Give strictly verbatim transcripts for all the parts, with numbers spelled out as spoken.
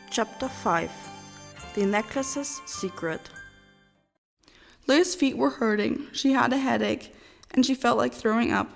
Chapter five. The Necklace's Secret. Liz's feet were hurting, she had a headache, and she felt like throwing up.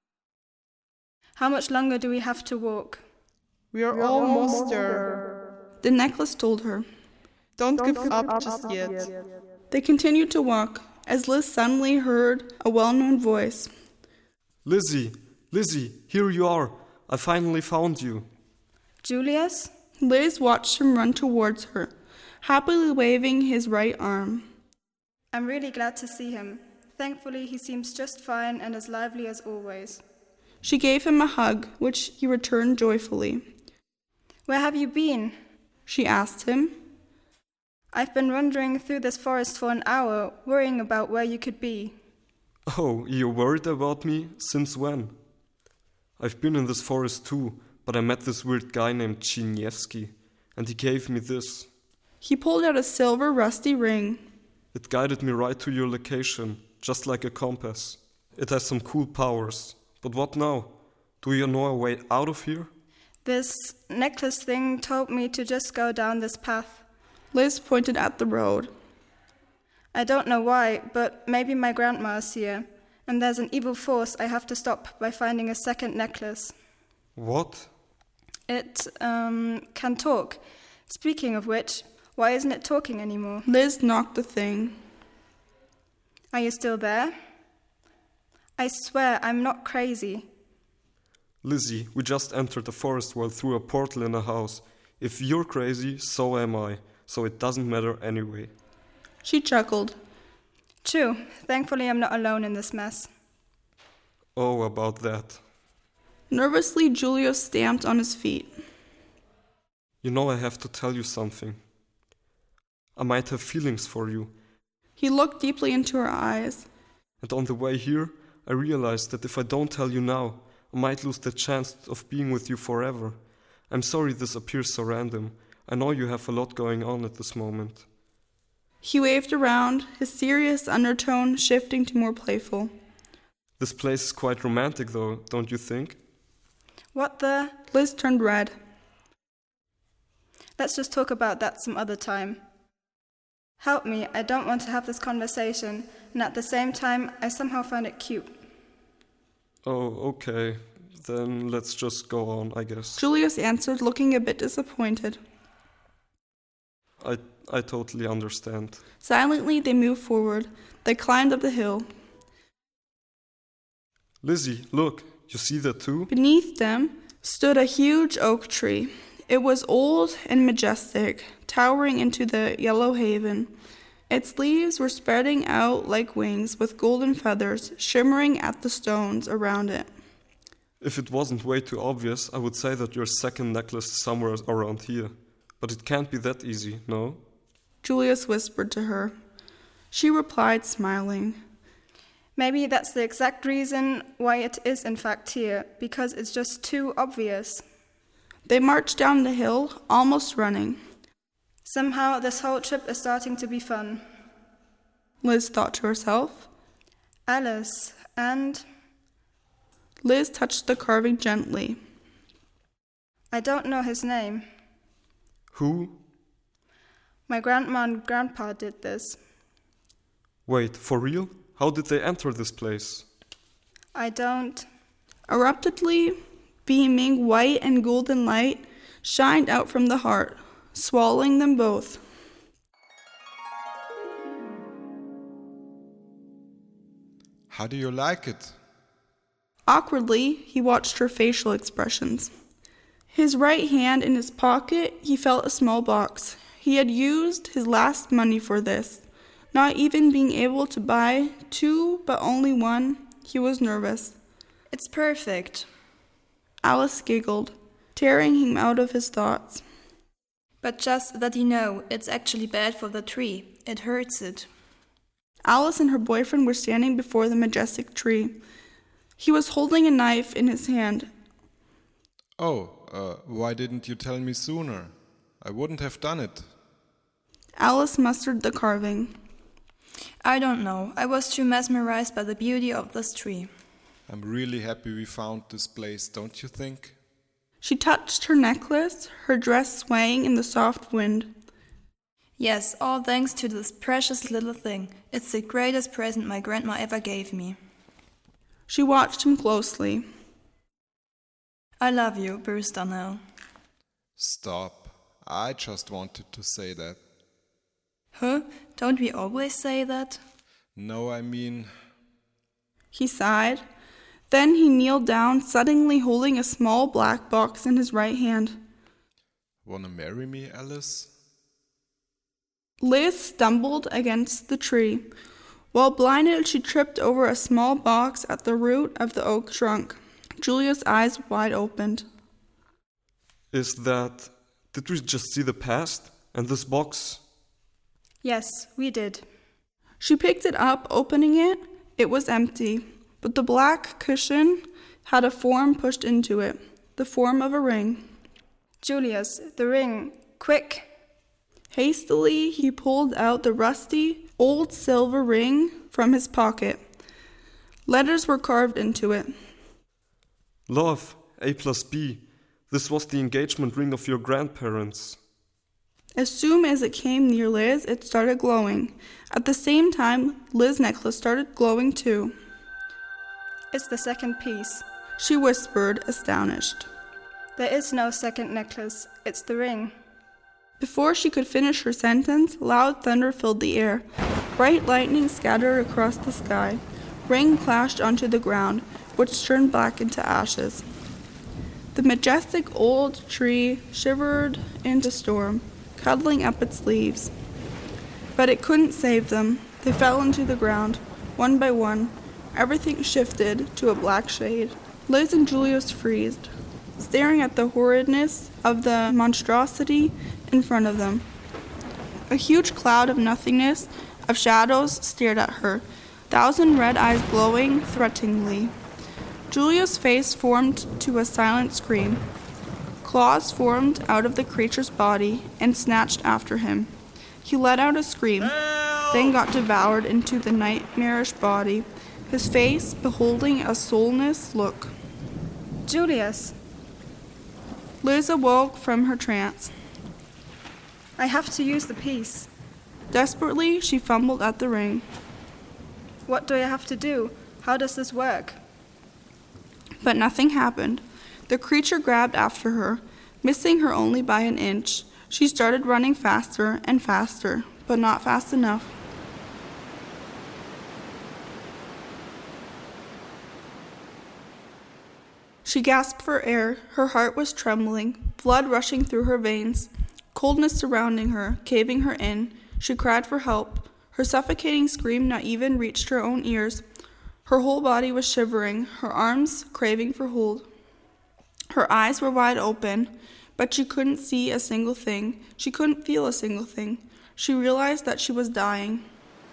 How much longer do we have to walk? We are almost there. The necklace told her. Don't, Don't give up, up just yet. yet. They continued to walk, as Liz suddenly heard a well-known voice. Lizzie, Lizzie, here you are. I finally found you. Julius? Liz watched him run towards her, happily waving his right arm. I'm really glad to see him. Thankfully, he seems just fine and as lively as always. She gave him a hug, which he returned joyfully. Where have you been? She asked him. I've been wandering through this forest for an hour, worrying about where you could be. Oh, you're worried about me? Since when? I've been in this forest too, but I met this weird guy named Chinievsky, and he gave me this. He pulled out a silver rusty ring. It guided me right to your location, just like a compass. It has some cool powers. But what now? Do you know a way out of here? This necklace thing told me to just go down this path. Liz pointed at the road. I don't know why, but maybe my grandma is here, and there's an evil force I have to stop by finding a second necklace. What? It, um, can talk. Speaking of which, why isn't it talking anymore? Liz knocked the thing. Are you still there? I swear I'm not crazy. Lizzie, we just entered the forest world through a portal in a house. If you're crazy, so am I, so it doesn't matter anyway. She chuckled. True. Thankfully I'm not alone in this mess. Oh, about that. Nervously, Julius stamped on his feet. You know, I have to tell you something. I might have feelings for you. He looked deeply into her eyes. And on the way here, I realized that if I don't tell you now, I might lose the chance of being with you forever. I'm sorry this appears so random. I know you have a lot going on at this moment. He waved around, his serious undertone shifting to more playful. This place is quite romantic though, don't you think? What the? Liz turned red. Let's just talk about that some other time. Help me, I don't want to have this conversation, and at the same time, I somehow find it cute. Oh, okay. Then let's just go on, I guess. Julius answered, looking a bit disappointed. I I totally understand. Silently, they moved forward. They climbed up the hill. Lizzie, look, you see that too? Beneath them stood a huge oak tree. It was old and majestic, towering into the yellow haven. Its leaves were spreading out like wings with golden feathers shimmering at the stones around it. If it wasn't way too obvious, I would say that your second necklace is somewhere around here. But it can't be that easy, no? Julius whispered to her. She replied, smiling. Maybe that's the exact reason why it is in fact here, because it's just too obvious. They marched down the hill, almost running. Somehow this whole trip is starting to be fun. Liz thought to herself. Alice, and... Liz touched the carving gently. I don't know his name. Who? My grandma and grandpa did this. Wait, for real? How did they enter this place? I don't... Eruptively, beaming white and golden light, shined out from the heart, swallowing them both. How do you like it? Awkwardly, he watched her facial expressions. His right hand in his pocket, he felt a small box. He had used his last money for this. Not even being able to buy two, but only one, he was nervous. It's perfect. Alice giggled, tearing him out of his thoughts. But just that you know, it's actually bad for the tree. It hurts it. Alice and her boyfriend were standing before the majestic tree. He was holding a knife in his hand. Oh, uh, why didn't you tell me sooner? I wouldn't have done it. Alice mustered the carving. I don't know. I was too mesmerized by the beauty of this tree. I'm really happy we found this place, don't you think? She touched her necklace, her dress swaying in the soft wind. Yes, all thanks to this precious little thing. It's the greatest present my grandma ever gave me. She watched him closely. I love you, Bruce Darnell. Stop. I just wanted to say that. Huh? Don't we always say that? No, I mean... He sighed. Then he kneeled down, suddenly holding a small black box in his right hand. Wanna marry me, Alice? Liz stumbled against the tree. While blinded, she tripped over a small box at the root of the oak trunk. Julia's eyes wide opened. Is that... Did we just see the past? And this box? Yes, we did. She picked it up, opening it. It was empty, but the black cushion had a form pushed into it, the form of a ring. Julius, the ring. Quick! Hastily, he pulled out the rusty, old silver ring from his pocket. Letters were carved into it. Love, A plus B. This was the engagement ring of your grandparents. As soon as it came near Liz, it started glowing. At the same time, Liz's necklace started glowing too. It's the second piece. She whispered, astonished. There is no second necklace. It's the ring. Before she could finish her sentence, loud thunder filled the air. Bright lightning scattered across the sky. Rain clashed onto the ground, which turned black into ashes. The majestic old tree shivered in the storm, cuddling up its leaves. But it couldn't save them. They fell into the ground, one by one. Everything shifted to a black shade. Liz and Julius freezed, staring at the horridness of the monstrosity in front of them. A huge cloud of nothingness, of shadows, stared at her, thousand red eyes glowing threateningly. Julia's face formed to a silent scream. Claws formed out of the creature's body and snatched after him. He let out a scream, then got devoured into the nightmarish body, his face beholding a soulless look. Julius! Liz awoke from her trance. I have to use the piece. Desperately, she fumbled at the ring. What do I have to do? How does this work? But nothing happened. The creature grabbed after her, missing her only by an inch. She started running faster and faster, but not fast enough. She gasped for air. Her heart was trembling, blood rushing through her veins, coldness surrounding her, caving her in. She cried for help. Her suffocating scream not even reached her own ears. Her whole body was shivering, her arms craving for hold. Her eyes were wide open, but she couldn't see a single thing. She couldn't feel a single thing. She realized that she was dying.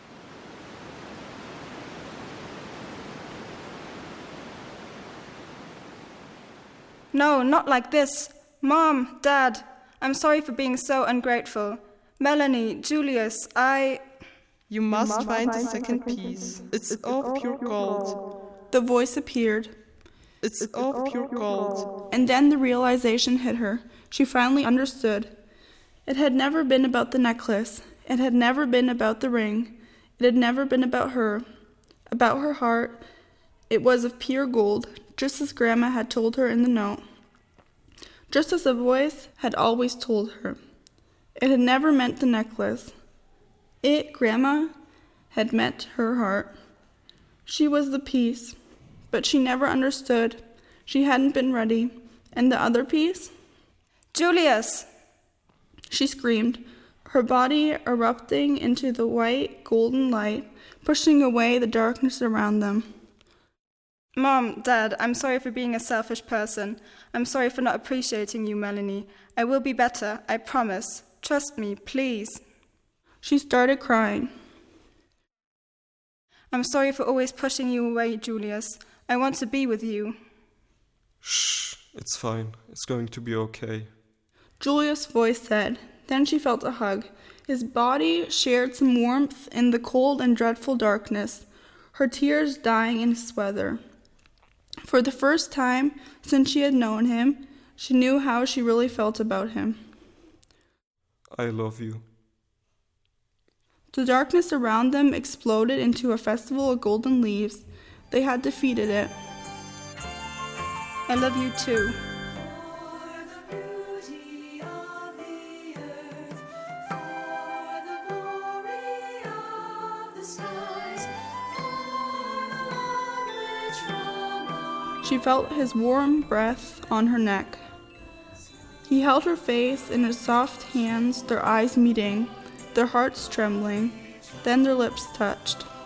No, not like this. Mom, Dad, I'm sorry for being so ungrateful. Melanie, Julius, I... You must, you must find the second piece. It's of pure gold. The voice appeared. It's of pure gold. And then the realization hit her. She finally understood. It had never been about the necklace. It had never been about the ring. It had never been about her. About her heart. It was of pure gold, just as Grandma had told her in the note. Just as the voice had always told her. It had never meant the necklace. It, Grandma, had meant her heart. She was the piece, but she never understood. She hadn't been ready. And the other piece? Julius! She screamed, her body erupting into the white, golden light, pushing away the darkness around them. Mom, Dad, I'm sorry for being a selfish person. I'm sorry for not appreciating you, Melanie. I will be better, I promise. Trust me, please. She started crying. I'm sorry for always pushing you away, Julius. I want to be with you. Shh, it's fine. It's going to be okay. Julius' voice said. Then she felt a hug. His body shared some warmth in the cold and dreadful darkness, her tears dying in his sweater. For the first time since she had known him, She knew how she really felt about him. I love you. The darkness around them exploded into a festival of golden leaves. They had defeated it. I love you too. She felt his warm breath on her neck. He held her face in his soft hands, their eyes meeting, their hearts trembling. Then their lips touched.